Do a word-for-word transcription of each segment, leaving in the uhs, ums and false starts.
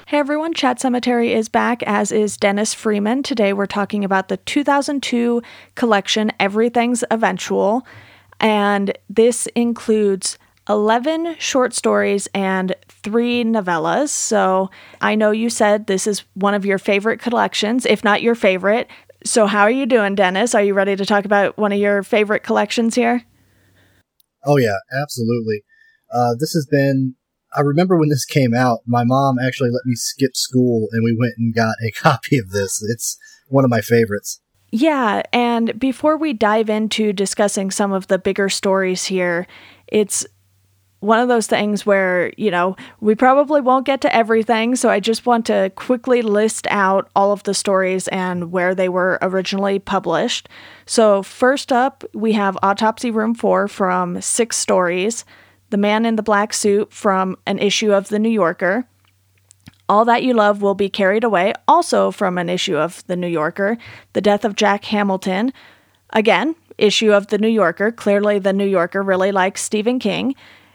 Hey everyone, Chat Cemetery is back, as is Dennis Freeman. Today we're talking about the two thousand two collection, Everything's Eventual, and this includes eleven short stories and three novellas. So I know you said this is one of your favorite collections, if not your favorite. So how are you doing, Dennis? Are you ready to talk about one of your favorite collections here? Oh yeah, absolutely. Uh, this has been... I remember when this came out, my mom actually let me skip school and we went and got a copy of this. It's one of my favorites. Yeah, and before we dive into discussing some of the bigger stories here, it's one of those things where, you know, we probably won't get to everything, so I just want to quickly list out all of the stories and where they were originally published. So first up, we have Autopsy Room four from Six Stories, The Man in the Black Suit from an issue of The New Yorker, All That You Love Will Be Carried Away, also from an issue of The New Yorker, The Death of Jack Hamilton, again, issue of The New Yorker. Clearly The New Yorker really likes Stephen King.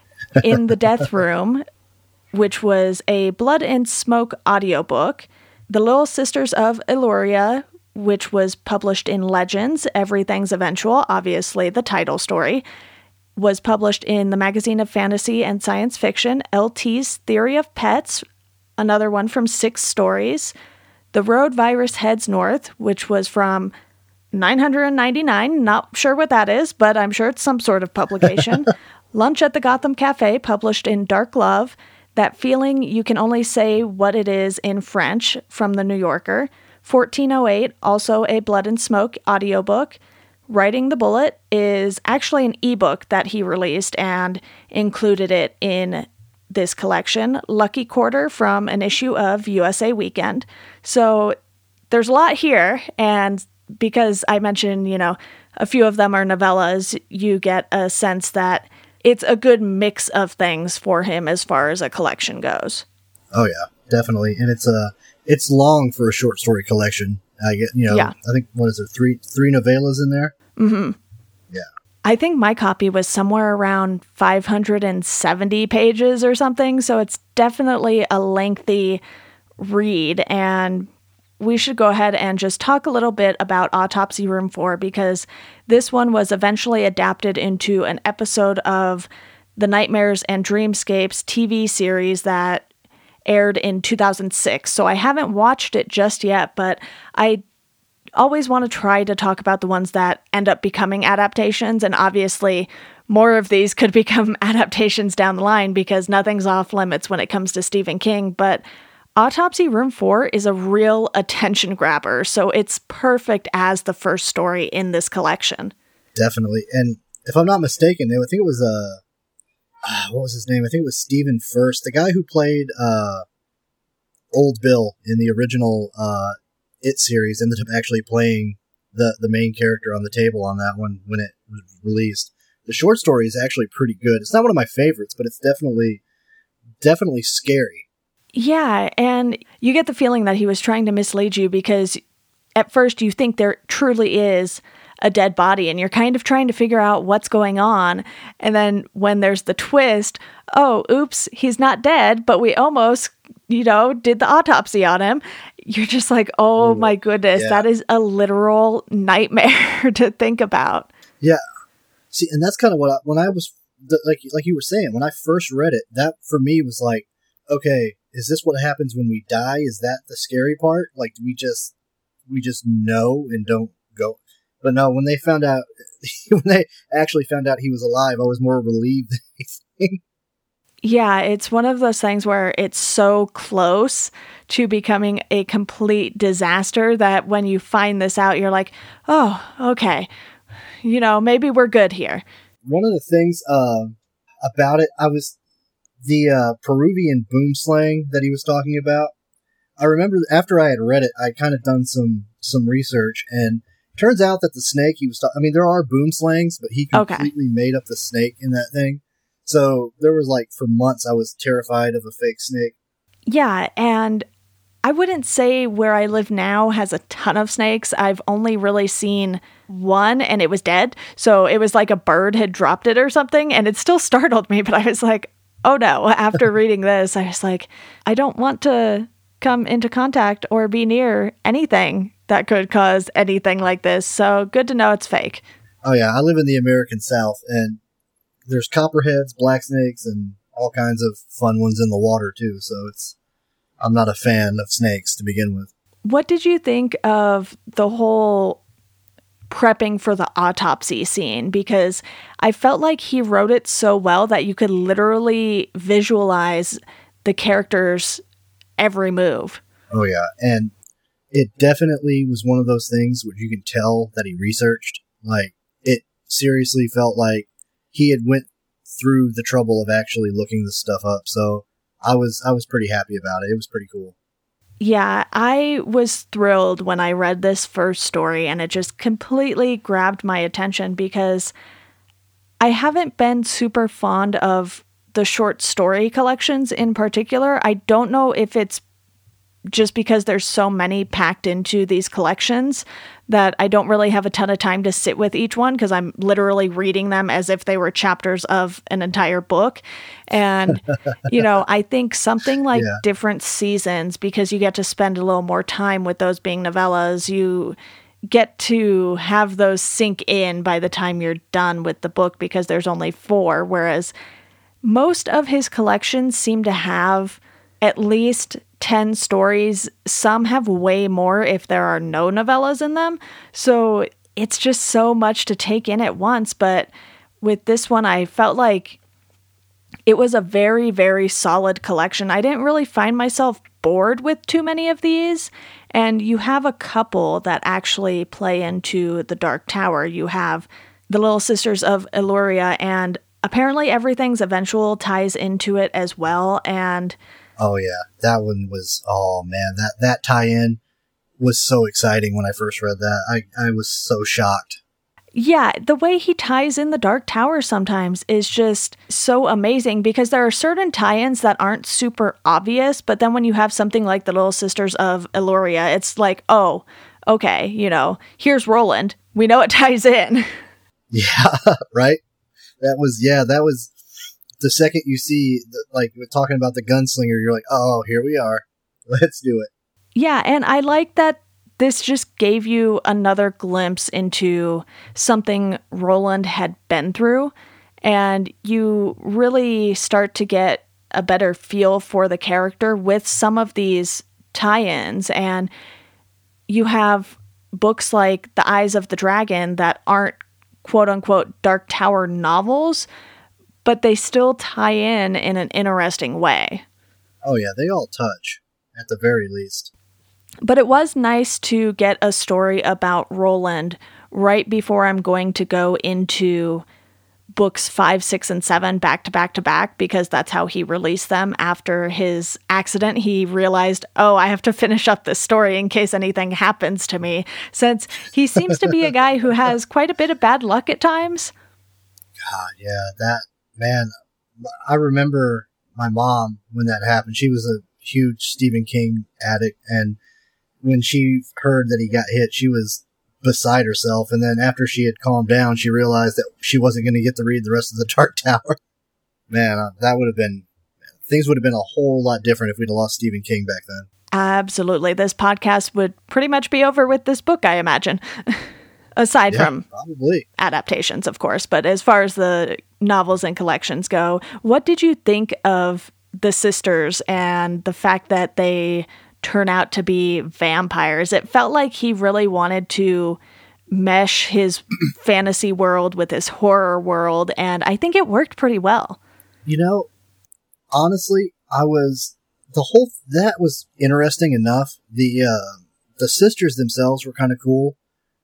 In the Death Room, which was a Blood and Smoke audiobook, The Little Sisters of Eluria, which was published in Legends, Everything's Eventual, obviously the title story, was published in the Magazine of Fantasy and Science Fiction, L T's Theory of Pets, another one from Six Stories, The Road Virus Heads North, which was from nine hundred ninety-nine, not sure what that is, but I'm sure it's some sort of publication, Lunch at the Gotham Cafe, published in Dark Love, That Feeling You Can Only Say What It Is in French, from The New Yorker, fourteen oh eight, also a Blood and Smoke audiobook, Writing the Bullet is actually an ebook that he released and included it in this collection. Lucky Quarter from an issue of U S A Weekend. So there's a lot here, and because I mentioned, you know, a few of them are novellas, you get a sense that it's a good mix of things for him as far as a collection goes. Oh yeah, definitely. And it's a it's long for a short story collection. I get, you know, yeah. I think, what is there, three three novellas in there? Mm-hmm. Yeah. I think my copy was somewhere around five hundred seventy pages or something, so it's definitely a lengthy read, and we should go ahead and just talk a little bit about Autopsy Room four, because this one was eventually adapted into an episode of the Nightmares and Dreamscapes T V series that aired in two thousand six. So I haven't watched it just yet, but I always want to try to talk about the ones that end up becoming adaptations, and obviously more of these could become adaptations down the line because nothing's off limits when it comes to Stephen King, but Autopsy Room four is a real attention grabber, so it's perfect as the first story in this collection. Definitely. And if I'm not mistaken, I think it was, uh, uh, what was his name? I think it was Stephen Furst, the guy who played uh, Old Bill in the original uh, It series, ended up actually playing the, the main character on the table on that one when it was released. The short story is actually pretty good. It's not one of my favorites, but it's definitely, definitely scary. Yeah, and you get the feeling that he was trying to mislead you because at first you think there truly is a dead body and you're kind of trying to figure out what's going on. And then when there's the twist, oh, oops, he's not dead, but we almost, you know, did the autopsy on him. You're just like, oh Ooh, my goodness, yeah. That is a literal nightmare to think about. Yeah. See, and that's kind of what I, when I was, like, like you were saying, when I first read it, that for me was like, okay, is this what happens when we die? Is that the scary part? Like, do we just, we just know and don't go? But no, when they found out, when they actually found out he was alive, I was more relieved than anything. Yeah, it's one of those things where it's so close to becoming a complete disaster that when you find this out, you're like, oh, okay, you know, maybe we're good here. One of the things uh, about it, I was, the uh, Peruvian boom slang that he was talking about, I remember after I had read it, I kind of done some, some research, and it turns out that the snake he was talking, I mean, there are boom slangs, but he completely okay. made up the snake in that thing. So there was like, for months, I was terrified of a fake snake. Yeah, and I wouldn't say where I live now has a ton of snakes. I've only really seen one, and it was dead. So it was like a bird had dropped it or something, and it still startled me, but I was like, oh no, after reading this, I was like, I don't want to come into contact or be near anything that could cause anything like this. So good to know it's fake. Oh yeah, I live in the American South, and there's copperheads, black snakes, and all kinds of fun ones in the water too. So it's I'm not a fan of snakes to begin with. What did you think of the whole prepping for the autopsy scene? Because I felt like he wrote it so well that you could literally visualize the character's every move. Oh yeah, and it definitely was one of those things where you can tell that he researched. Like, it seriously felt like he had went through the trouble of actually looking this stuff up. So I was I was pretty happy about it. It was pretty cool. Yeah, I was thrilled when I read this first story, and it just completely grabbed my attention because I haven't been super fond of the short story collections in particular. I don't know if it's just because there's so many packed into these collections that I don't really have a ton of time to sit with each one because I'm literally reading them as if they were chapters of an entire book. And, you know, I think something like yeah. different seasons, because you get to spend a little more time with those being novellas, you get to have those sink in by the time you're done with the book because there's only four, whereas most of his collections seem to have at least ten stories. Some have way more if there are no novellas in them. So it's just so much to take in at once. But with this one, I felt like it was a very, very solid collection. I didn't really find myself bored with too many of these. And you have a couple that actually play into the Dark Tower. You have the Little Sisters of Eluria, and apparently Everything's Eventual ties into it as well. And oh yeah, that one was, oh man, that, that tie-in was so exciting when I first read that. I, I was so shocked. Yeah, the way he ties in the Dark Tower sometimes is just so amazing because there are certain tie-ins that aren't super obvious, but then when you have something like the Little Sisters of Eluria, it's like, oh, okay, you know, here's Roland. We know it ties in. Yeah, right? That was, yeah, that was... The second you see, like, we're talking about the gunslinger, you're like, oh, here we are. Let's do it. Yeah, and I like that this just gave you another glimpse into something Roland had been through, and you really start to get a better feel for the character with some of these tie-ins. And you have books like The Eyes of the Dragon that aren't quote-unquote Dark Tower novels, but they still tie in in an interesting way. Oh yeah, they all touch, at the very least. But it was nice to get a story about Roland right before I'm going to go into books five, six, and seven back to back to back, because that's how he released them after his accident. He realized, oh, I have to finish up this story in case anything happens to me, since he seems to be a guy who has quite a bit of bad luck at times. God, yeah, that... Man, I remember my mom when that happened. She was a huge Stephen King addict, and when she heard that he got hit, she was beside herself. And then after she had calmed down, she realized that she wasn't going to get to read the rest of the Dark Tower. Man, uh, that would have been, things would have been a whole lot different if we'd have lost Stephen King back then. Absolutely. This podcast would pretty much be over with this book, I imagine. Aside yeah, from probably adaptations, of course. But as far as the novels and collections go, what did you think of the sisters and the fact that they turn out to be vampires? It felt like he really wanted to mesh his fantasy world with his horror world, and I think it worked pretty well. You know, honestly, I was... The whole... That was interesting enough. The, uh, the sisters themselves were kind of cool.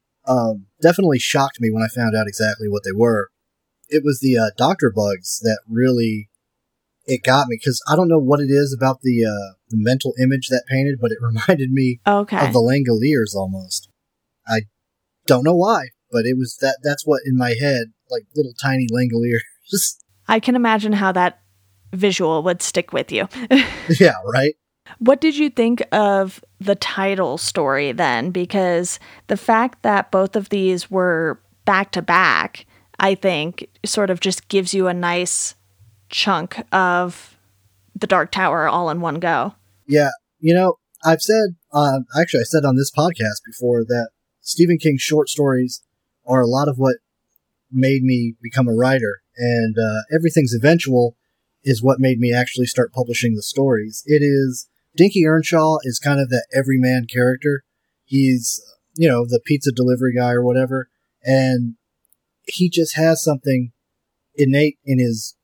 Um, definitely shocked me when I found out exactly what they were. It was the uh, doctor bugs that really, it got me, because I don't know what it is about the uh, the mental image that painted, but it reminded me okay. of the Langoliers almost. I don't know why, but it was that. That's what in my head, like little tiny Langoliers. I can imagine how that visual would stick with you. Yeah, right? What did you think of the title story then? Because the fact that both of these were back to back, I think, sort of just gives you a nice chunk of the Dark Tower all in one go. Yeah, you know, I've said, uh, actually, I said on this podcast before that Stephen King's short stories are a lot of what made me become a writer, and uh, Everything's Eventual is what made me actually start publishing the stories. It is, Dinky Earnshaw is kind of that everyman character. He's, you know, the pizza delivery guy or whatever, and he just has something innate in his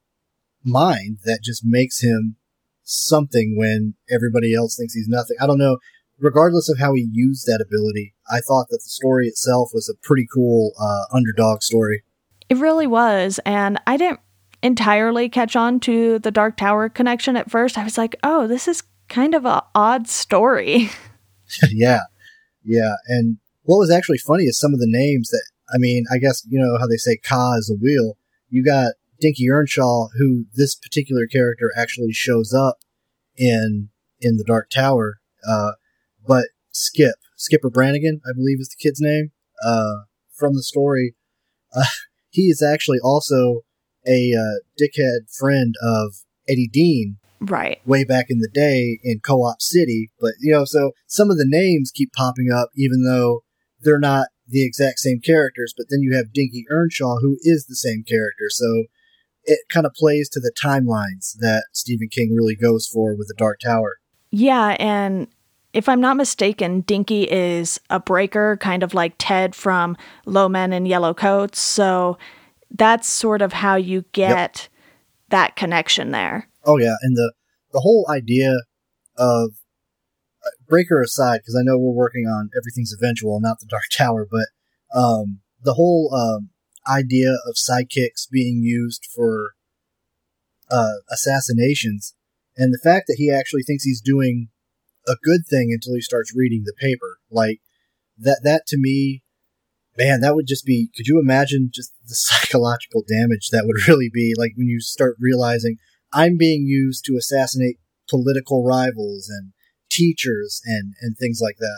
mind that just makes him something when everybody else thinks he's nothing. I don't know. Regardless of how he used that ability, I thought that the story itself was a pretty cool uh, underdog story. It really was, and I didn't entirely catch on to the Dark Tower connection at first. I was like, oh, this is kind of an odd story. yeah, yeah. And what was actually funny is some of the names that, I mean, I guess, you know how they say Ka is a wheel. You got Dinky Earnshaw, who this particular character actually shows up in in the Dark Tower. Uh, but Skip, Skipper Brannigan, I believe is the kid's name, uh, from the story. Uh, he is actually also a uh, dickhead friend of Eddie Dean. Right. Way back in the day in Co-op City. But, you know, so some of the names keep popping up, even though they're not the exact same characters. But then you have Dinky Earnshaw, who is the same character. So it kind of plays to the timelines that Stephen King really goes for with the Dark Tower. Yeah, and if I'm not mistaken, Dinky is a breaker, kind of like Ted from Low Men in Yellow Coats. So that's sort of how you get yep. that connection there. Oh, yeah. And the, the whole idea of uh, Breaker aside, because I know we're working on Everything's Eventual, not the Dark Tower, but um, the whole um, idea of sidekicks being used for uh, assassinations, and the fact that he actually thinks he's doing a good thing until he starts reading the paper. Like, that, that to me, man, that would just be, could you imagine just the psychological damage that would really be, like, when you start realizing I'm being used to assassinate political rivals and teachers and, and things like that.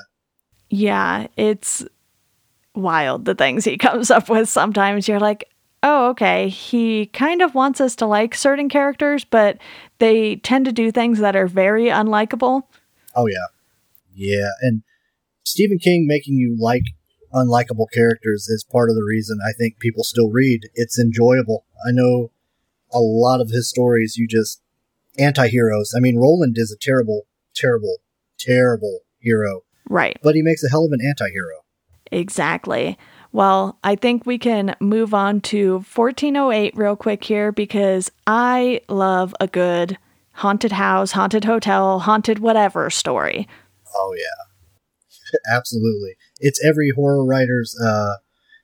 Yeah, it's wild, the things he comes up with. Sometimes you're like, oh, okay, he kind of wants us to like certain characters, but they tend to do things that are very unlikable. Oh, yeah. Yeah, and Stephen King making you like unlikable characters is part of the reason I think people still read. It's enjoyable. I know a lot of his stories, you just, anti-heroes. I mean, Roland is a terrible, terrible, terrible hero. Right. But he makes a hell of an anti-hero. Exactly. Well, I think we can move on to fourteen oh eight real quick here, because I love a good haunted house, haunted hotel, haunted whatever story. Oh, yeah. Absolutely. It's every horror writer's, uh,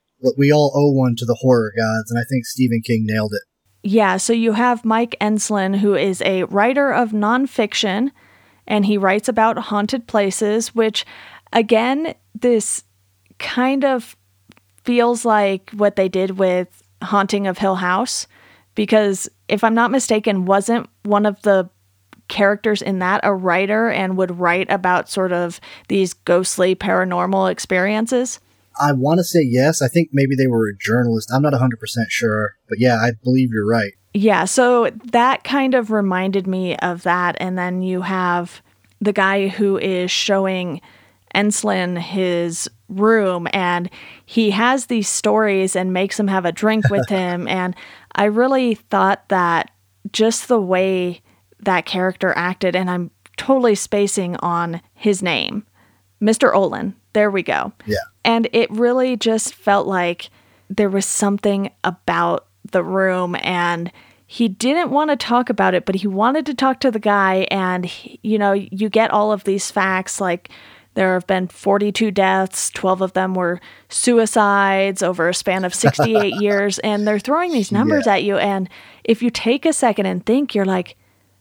we all owe one to the horror gods, and I think Stephen King nailed it. Yeah, so you have Mike Enslin, who is a writer of nonfiction, and he writes about haunted places, which, again, this kind of feels like what they did with Haunting of Hill House, because if I'm not mistaken, wasn't one of the characters in that a writer and would write about sort of these ghostly paranormal experiences? I want to say yes. I think maybe they were a journalist. I'm not one hundred percent sure. But yeah, I believe you're right. Yeah, so that kind of reminded me of that. And then you have the guy who is showing Enslin his room, and he has these stories and makes him have a drink with him. And I really thought that just the way that character acted, and I'm totally spacing on his name, Mister Olin. There we go. Yeah. And it really just felt like there was something about the room, and he didn't want to talk about it, but he wanted to talk to the guy. And, he, you know, you get all of these facts, like there have been forty-two deaths, twelve of them were suicides over a span of sixty-eight years. And they're throwing these numbers yeah. at you. And if you take a second and think, you're like,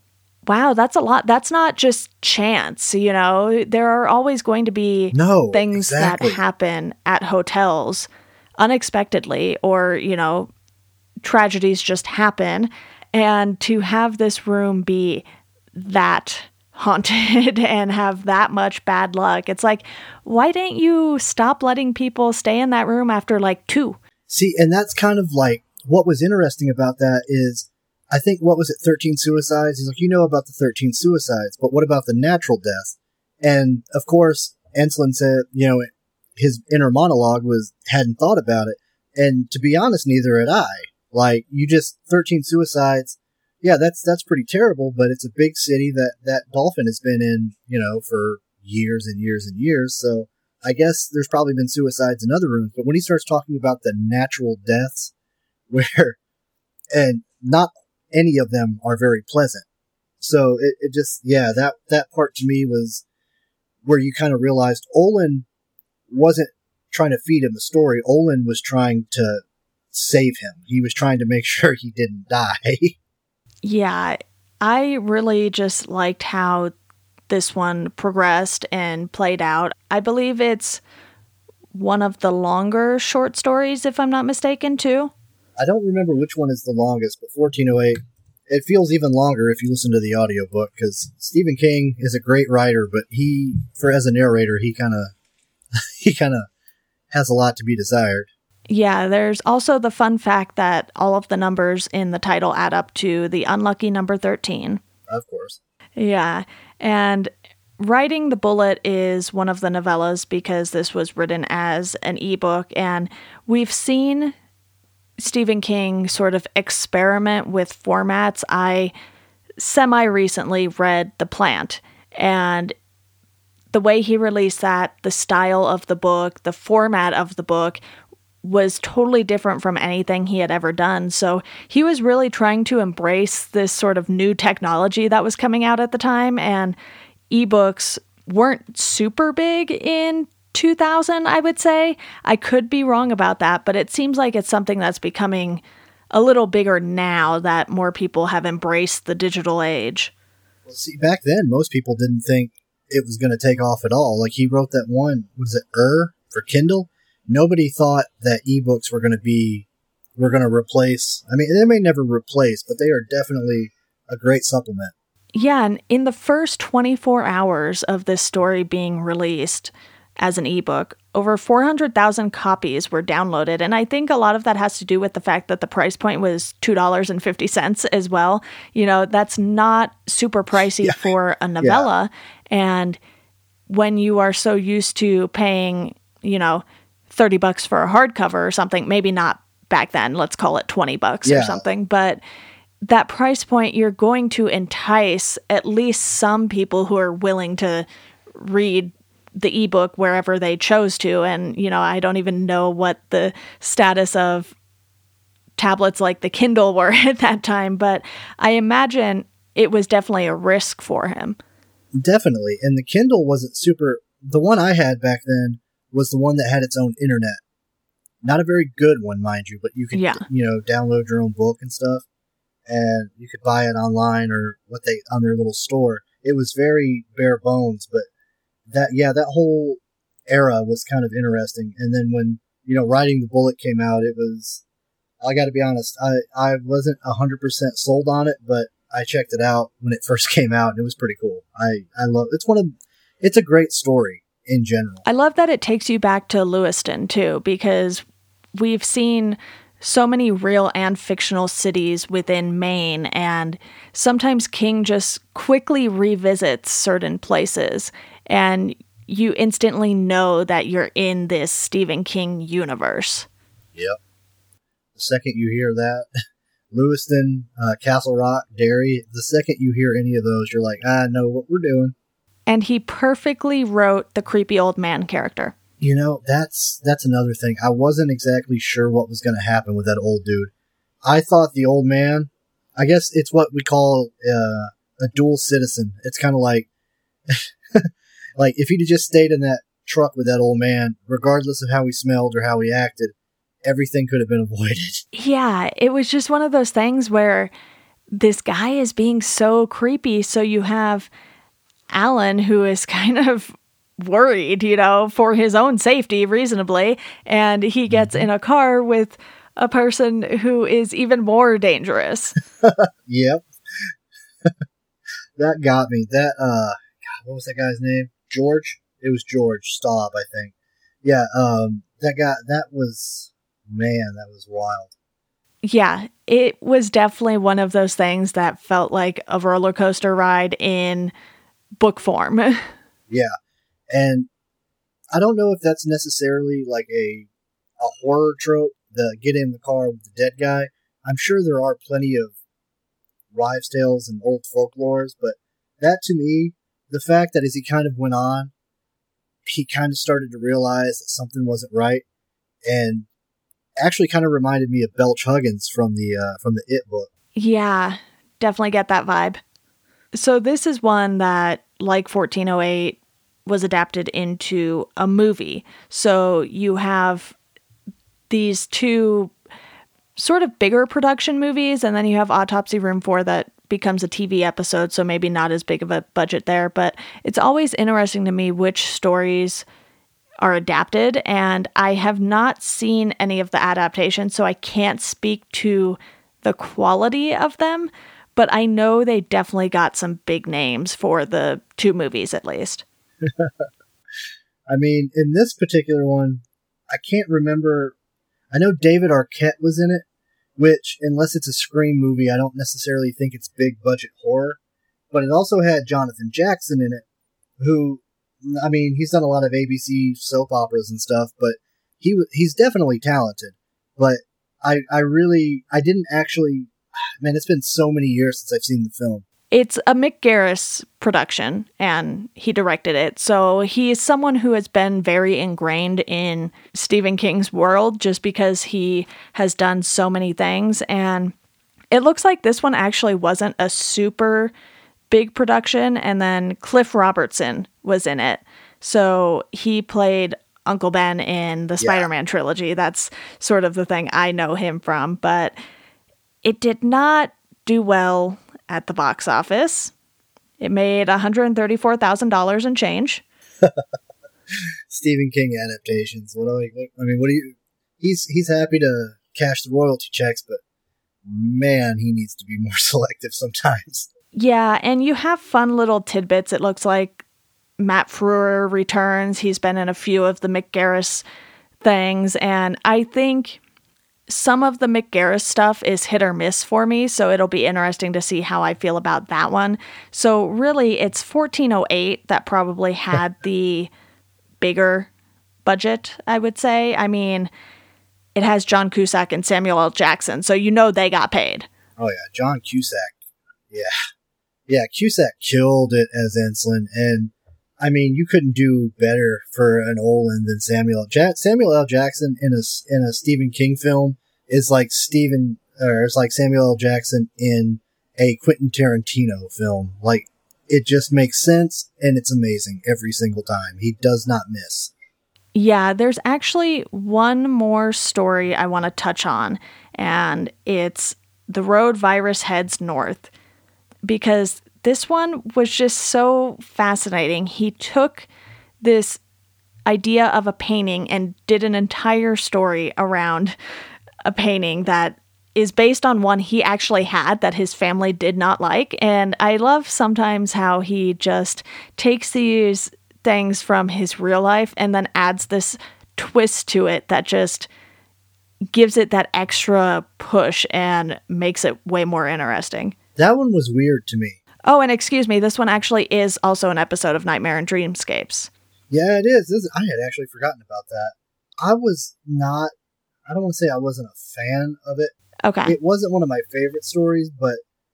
wow, that's a lot. That's not just chance, you know. There are always going to be no, things exactly. that happen at hotels unexpectedly, or, you know, tragedies just happen. And to have this room be that haunted and have that much bad luck, it's like, why didn't you stop letting people stay in that room after like two? See, and that's kind of like what was interesting about that is, I think, what was it, thirteen suicides? He's like, you know about the thirteen suicides, but what about the natural death? And of course, Ensslin said, you know, his inner monologue was, hadn't thought about it. And to be honest, neither had I. Like, you just, thirteen suicides. Yeah, that's, that's pretty terrible, but it's a big city that, that Dolphin has been in, you know, for years and years and years. So I guess there's probably been suicides in other rooms. But when he starts talking about the natural deaths, where, and not any of them are very pleasant. So it, it just, yeah, that, that part to me was where you kind of realized Olin wasn't trying to feed him the story. Olin was trying to save him. He was trying to make sure he didn't die. Yeah, I really just liked how this one progressed and played out. I believe it's one of the longer short stories, if I'm not mistaken, too. I don't remember which one is the longest, but fourteen oh eight, it feels even longer if you listen to the audiobook, because Stephen King is a great writer, but he, for as a narrator, he kind of he kind of has a lot to be desired. Yeah, there's also the fun fact that all of the numbers in the title add up to the unlucky number thirteen. Of course. Yeah, and Riding the Bullet is one of the novellas because this was written as an ebook, and we've seen Stephen King sort of experiment with formats. I semi-recently read The Plant, and the way he released that, the style of the book, the format of the book was totally different from anything he had ever done. So he was really trying to embrace this sort of new technology that was coming out at the time, and ebooks weren't super big in two thousand, I would say. I could be wrong about that, but it seems like it's something that's becoming a little bigger now that more people have embraced the digital age. Well, see, back then, most people didn't think it was going to take off at all. Like, he wrote that one, was it Er for Kindle? Nobody thought that ebooks were going to be, were going to replace, I mean, they may never replace, but they are definitely a great supplement. Yeah, and in the first twenty-four hours of this story being released as an ebook, over four hundred thousand copies were downloaded. And I think a lot of that has to do with the fact that the price point was two dollars and fifty cents as well. You know, that's not super pricey yeah. for a novella. Yeah. And when you are so used to paying, you know, thirty bucks for a hardcover or something, maybe not back then, let's call it twenty bucks yeah. or something, but that price point, you're going to entice at least some people who are willing to read the ebook wherever they chose to. And, you know, I don't even know what the status of tablets like the Kindle were at that time, but I imagine it was definitely a risk for him. Definitely. And the Kindle wasn't super, the one I had back then was the one that had its own internet. Not a very good one, mind you, but you could, yeah. you know, download your own book and stuff, and you could buy it online or what they, on their little store. It was very bare bones, but that, yeah, that whole era was kind of interesting. And then when, you know, Riding the Bullet came out, it was, I got to be honest, I, I wasn't one hundred percent sold on it, but I checked it out when it first came out, and it was pretty cool. I, I love, it's one of, it's a great story in general. I love that it takes you back to Lewiston, too, because we've seen so many real and fictional cities within Maine, and sometimes King just quickly revisits certain places, and you instantly know that you're in this Stephen King universe. Yep. The second you hear that, Lewiston, uh, Castle Rock, Derry, the second you hear any of those, you're like, I know what we're doing. And he perfectly wrote the creepy old man character. You know, that's that's another thing. I wasn't exactly sure what was going to happen with that old dude. I thought the old man, I guess it's what we call uh, a dual citizen. It's kind of like, like if he'd just stayed in that truck with that old man, regardless of how he smelled or how he acted, everything could have been avoided. Yeah, it was just one of those things where this guy is being so creepy, so you have Alan, who is kind of worried, you know, for his own safety, reasonably, and he gets in a car with a person who is even more dangerous. Yep. That got me. That, uh, God, what was that guy's name? George? It was George Staub, I think. Yeah, um, that guy, that was, man, that was wild. Yeah, it was definitely one of those things that felt like a roller coaster ride in book form. Yeah. And I don't know if that's necessarily like a a horror trope, the get in the car with the dead guy. I'm sure there are plenty of wives' tales and old folklores, but that to me, the fact that as he kind of went on, he kind of started to realize that something wasn't right, and actually kind of reminded me of Belch Huggins from the uh, from the It book. Yeah, definitely get that vibe. So this is one that, like fourteen oh eight, was adapted into a movie. So you have these two sort of bigger production movies, and then you have Autopsy Room four that becomes a T V episode, so maybe not as big of a budget there. But it's always interesting to me which stories are adapted, and I have not seen any of the adaptations, so I can't speak to the quality of them, but I know they definitely got some big names for the two movies at least. I mean, in this particular one, I can't remember. I know David Arquette was in it, which, unless it's a Scream movie, I don't necessarily think it's big budget horror. But it also had Jonathan Jackson in it, who, I mean, he's done a lot of A B C soap operas and stuff, but he he's definitely talented. But I, I really, I didn't actually, man, it's been so many years since I've seen the film. It's a Mick Garris production, and he directed it. So he is someone who has been very ingrained in Stephen King's world just because he has done so many things. And it looks like this one actually wasn't a super big production. And then Cliff Robertson was in it. So he played Uncle Ben in the yeah. Spider-Man trilogy. That's sort of the thing I know him from. But it did not do well at the box office. It made one hundred thirty-four thousand dollars and change. Stephen King adaptations. What do I, I mean, what do you... He's he's happy to cash the royalty checks, but man, he needs to be more selective sometimes. Yeah, and you have fun little tidbits. It looks like Matt Frewer returns. He's been in a few of the Mick Garris things, and I think some of the Mick Garris stuff is hit or miss for me, so it'll be interesting to see how I feel about that one. So really, it's fourteen oh eight that probably had the bigger budget, I would say. I mean, it has John Cusack and Samuel L. Jackson, so you know they got paid. Oh yeah, John Cusack. Yeah. Yeah, Cusack killed it as Ensign, and I mean, you couldn't do better for an Olin than Samuel. Ja- Samuel L. Jackson in a in a Stephen King film is like Stephen, or it's like Samuel L. Jackson in a Quentin Tarantino film. Like, it just makes sense, and it's amazing every single time. He does not miss. Yeah, there's actually one more story I want to touch on, and it's The Road Virus Heads North, because this one was just so fascinating. He took this idea of a painting and did an entire story around a painting that is based on one he actually had that his family did not like. And I love sometimes how he just takes these things from his real life and then adds this twist to it that just gives it that extra push and makes it way more interesting. That one was weird to me. Oh, and excuse me, this one actually is also an episode of Nightmare and Dreamscapes. Yeah, it is. This is I had actually forgotten about that. I was not, I don't want to say I wasn't a fan of it. Okay. It wasn't one of my favorite stories, but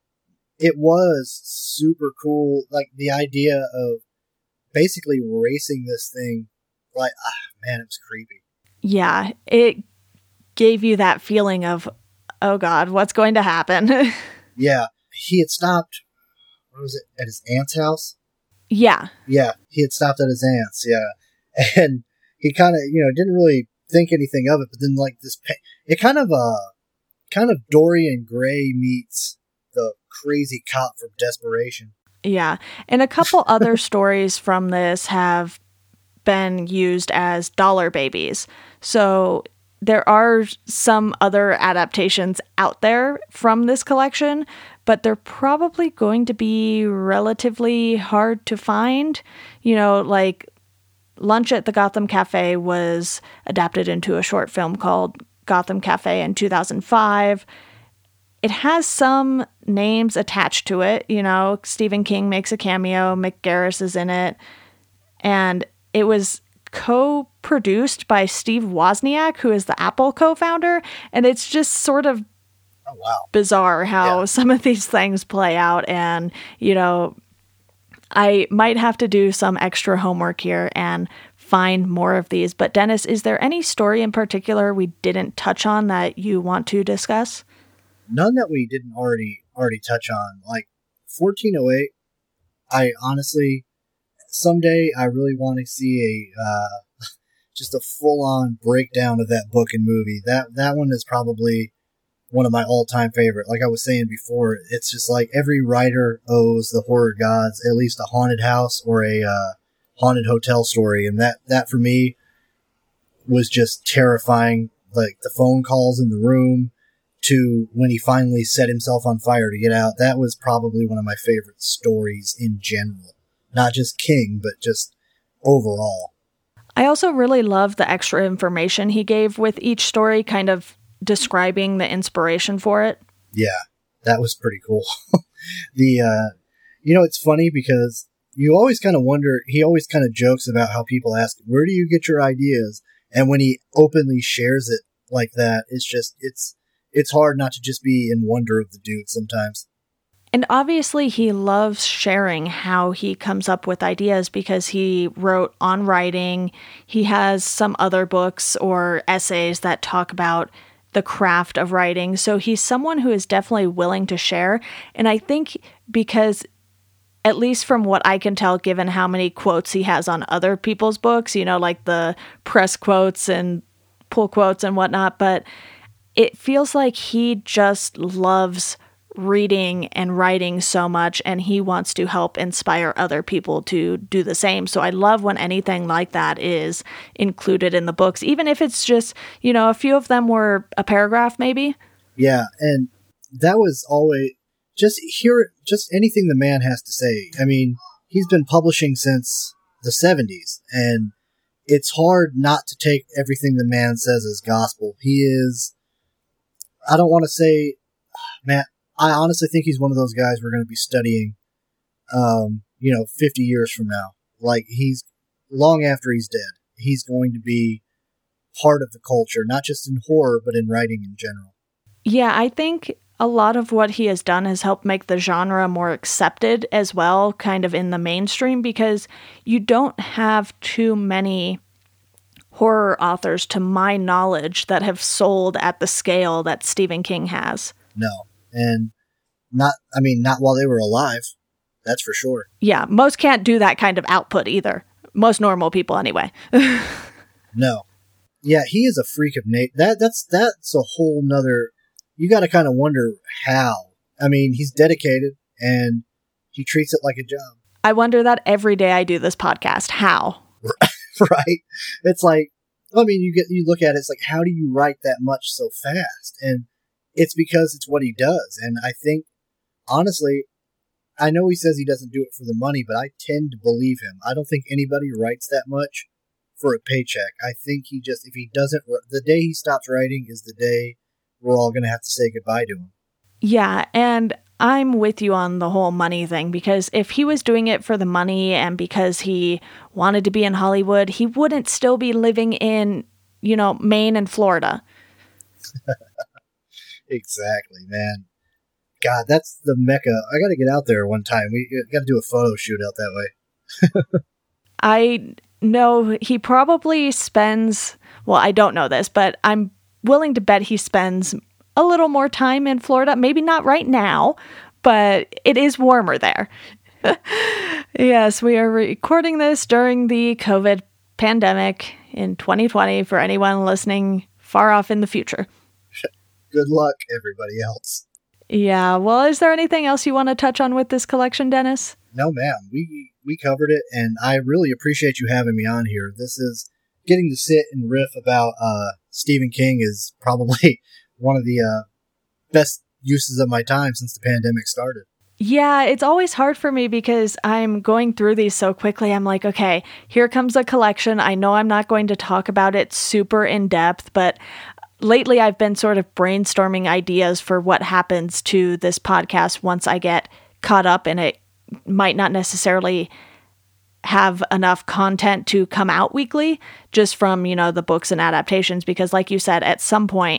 it was super cool. Like, the idea of basically racing this thing, like, ah, man, it was creepy. Yeah, it gave you that feeling of, oh God, what's going to happen? Yeah, he had stopped, what was it, at his aunt's house? Yeah. Yeah, he had stopped at his aunt's, yeah. And he kind of, you know, didn't really think anything of it, but then, like, this, it kind of, uh, kind of Dorian Gray meets the crazy cop from Desperation. Yeah, and a couple other stories from this have been used as dollar babies. So there are some other adaptations out there from this collection, but they're probably going to be relatively hard to find. You know, like Lunch at the Gotham Cafe was adapted into a short film called Gotham Cafe in two thousand five. It has some names attached to it. You know, Stephen King makes a cameo. Mick Garris is in it. and it was co-produced by Steve Wozniak, who is the Apple co-founder, and it's just sort of oh, wow. bizarre how yeah. some of these things play out. And, you know, I might have to do some extra homework here and find more of these. But Dennis, is there any story in particular we didn't touch on that you want to discuss? None that we didn't already already touch on. Like fourteen oh eight, I honestly, someday I really want to see a uh, just a full-on breakdown of that book and movie. That that one is probably one of my all-time favorite. Like I was saying before, it's just like every writer owes the horror gods at least a haunted house or a uh, haunted hotel story, and that that for me was just terrifying. Like the phone calls in the room to when he finally set himself on fire to get out. That was probably one of my favorite stories in general. Not just King, but just overall. I also really love the extra information he gave with each story, kind of describing the inspiration for it. Yeah, that was pretty cool. the, uh, you know, it's funny because you always kind of wonder, he always kind of jokes about how people ask, where do you get your ideas? And when he openly shares it like that, it's just, it's, it's hard not to just be in wonder of the dude sometimes. And obviously he loves sharing how he comes up with ideas because he wrote On Writing. He has some other books or essays that talk about the craft of writing. So he's someone who is definitely willing to share. And I think because, at least from what I can tell, given how many quotes he has on other people's books, you know, like the press quotes and pull quotes and whatnot, but it feels like he just loves reading and writing so much, and he wants to help inspire other people to do the same. So I love when anything like that is included in the books, even if it's just, you know, a few of them were a paragraph maybe. Yeah, and that was always just hear just anything the man has to say. I mean, he's been publishing since the seventies, and it's hard not to take everything the man says as gospel. He is, I don't want to say, man, I honestly think he's one of those guys we're going to be studying, um, you know, fifty years from now. Like, he's, long after he's dead, he's going to be part of the culture, not just in horror, but in writing in general. Yeah, I think a lot of what he has done has helped make the genre more accepted as well, kind of in the mainstream, because you don't have too many horror authors, to my knowledge, that have sold at the scale that Stephen King has. No. And not, I mean, not while they were alive. That's for sure. Yeah, most can't do that kind of output either. Most normal people, anyway. No. Yeah, he is a freak of nature. That, that's, that's a whole nother, you got to kind of wonder how. I mean, he's dedicated and he treats it like a job. I wonder that every day I do this podcast. How? Right? It's like, I mean, you get, you look at it, it's like, how do you write that much so fast? And it's because it's what he does. And I think, honestly, I know he says he doesn't do it for the money, but I tend to believe him. I don't think anybody writes that much for a paycheck. I think he just, if he doesn't, the day he stops writing is the day we're all going to have to say goodbye to him. Yeah, and I'm with you on the whole money thing, because if he was doing it for the money and because he wanted to be in Hollywood, he wouldn't still be living in, you know, Maine and Florida. Exactly, man. God, that's the mecca. I got to get out there one time. We got to do a photo shoot out that way. I know he probably spends, well, I don't know this, but I'm willing to bet he spends a little more time in Florida. Maybe not right now, but it is warmer there. Yes, we are recording this during the COVID pandemic in twenty twenty for anyone listening far off in the future. Good luck, everybody else. Yeah, well, is there anything else you want to touch on with this collection, Dennis? No, ma'am. We we covered it, and I really appreciate you having me on here. This is, getting to sit and riff about uh, Stephen King is probably one of the uh, best uses of my time since the pandemic started. Yeah, it's always hard for me because I'm going through these so quickly. I'm like, okay, here comes a collection. I know I'm not going to talk about it super in depth, but lately I've been sort of brainstorming ideas for what happens to this podcast once I get caught up, and it might not necessarily have enough content to come out weekly just from, you know, the books and adaptations, because like you said, at some point,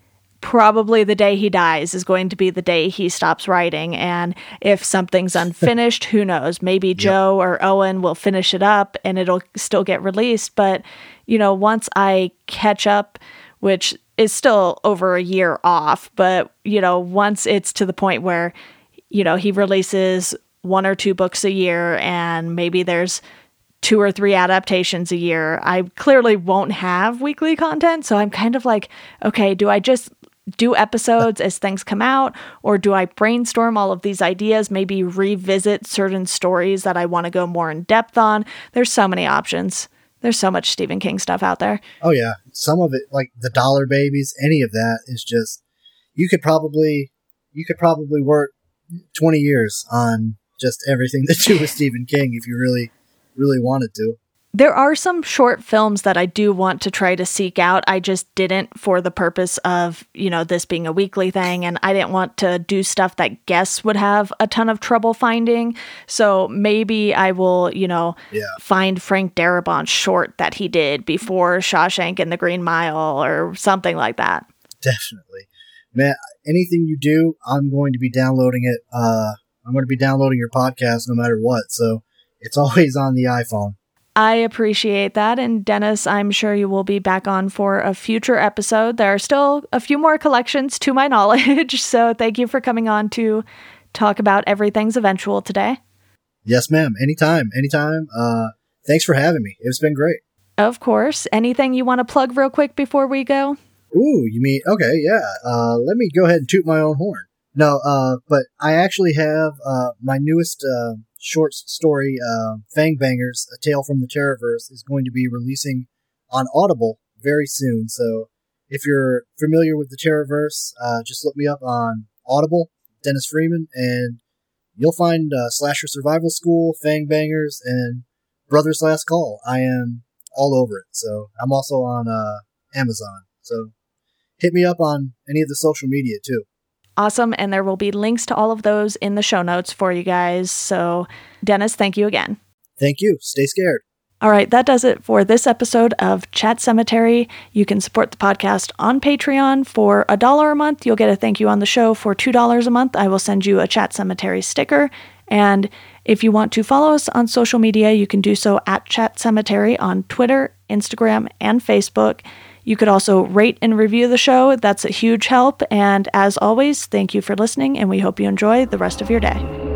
probably the day he dies is going to be the day he stops writing. And if something's unfinished, who knows? Maybe yep. Joe or Owen will finish it up and it'll still get released. But, you know, once I catch up, which is still over a year off, but, you know, once it's to the point where, you know, he releases one or two books a year and maybe there's two or three adaptations a year, I clearly won't have weekly content. So I'm kind of like, okay, do I just do episodes as things come out, or do I brainstorm all of these ideas, maybe revisit certain stories that I want to go more in depth on? There's so many options. There's so much Stephen King stuff out there. Oh yeah. Some of it, like the Dollar Babies, any of that is just, you could probably, you could probably work twenty years on just everything to do with Stephen King if you really, really wanted to. There are some short films that I do want to try to seek out. I just didn't for the purpose of, you know, this being a weekly thing. And I didn't want to do stuff that guests would have a ton of trouble finding. So maybe I will, you know, yeah. find Frank Darabont's short that he did before Shawshank and the Green Mile or something like that. Definitely. Man, anything you do, I'm going to be downloading it. Uh, I'm going to be downloading your podcast no matter what. So it's always on the iPhone. I appreciate that. And Dennis, I'm sure you will be back on for a future episode. There are still a few more collections to my knowledge. So thank you for coming on to talk about Everything's Eventual today. Yes, ma'am. Anytime. Anytime. Uh, thanks for having me. It's been great. Of course. Anything you want to plug real quick before we go? Ooh, you mean, okay, yeah. Uh, let me go ahead and toot my own horn. No, uh, but I actually have, uh, my newest, uh, short story, uh, Fang Bangers, A Tale from the Terrorverse, is going to be releasing on Audible very soon. So if you're familiar with the Terrorverse, uh, just look me up on Audible, Dennis Freeman, and you'll find, uh, Slasher Survival School, Fang Bangers, and Brothers Last Call. I am all over it. So I'm also on, uh, Amazon. So hit me up on any of the social media too. Awesome. And there will be links to all of those in the show notes for you guys. So Dennis, thank you again. Thank you. Stay scared. All right. That does it for this episode of Chat Cemetery. You can support the podcast on Patreon for a dollar a month. You'll get a thank you on the show. For two dollars a month, I will send you a Chat Cemetery sticker. And if you want to follow us on social media, you can do so at Chat Cemetery on Twitter, Instagram, and Facebook. You could also rate and review the show. That's a huge help. And as always, thank you for listening, and we hope you enjoy the rest of your day.